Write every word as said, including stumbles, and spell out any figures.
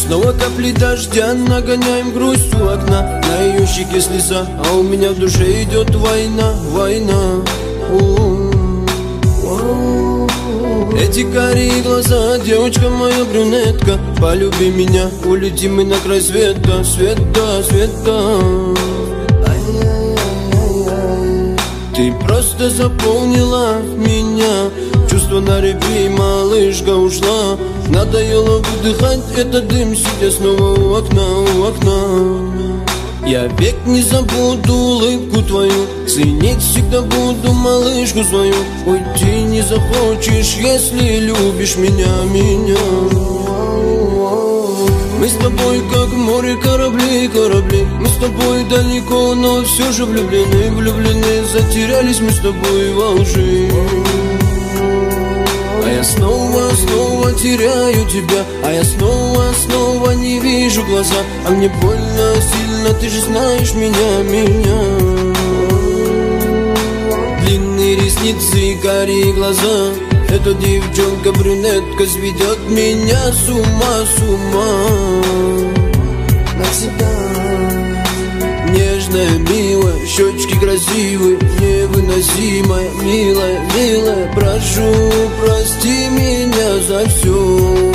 Снова капли дождя, нагоняем грусть у окна. На ее щеке слеза, а у меня в душе идет война, война. Эти карие глаза, девочка моя брюнетка, полюби меня, улетим мы на край света, света, света. Ты просто заполнила меня, чувство на репе, малышка ушла. Надоело выдыхать этот дым, сидя снова у окна, у окна. Я век не забуду улыбку твою, ценить всегда буду малышку свою. Уйти не захочешь, если любишь меня, меня. Мы с тобой как море, корабли, корабли. Мы с тобой далеко, но все же влюблены, влюблены. Затерялись мы с тобой во лжи. А я снова, снова теряю тебя, а я снова, снова не вижу глаза. А мне больно сильно, ты же знаешь меня, меня. Длинные ресницы и карие глаза, эта девчонка-брюнетка сведет меня с ума, с ума. На тебя нежная, милая, щечки красивые, невыносимая, милая, милая. Прошу, прости меня за все.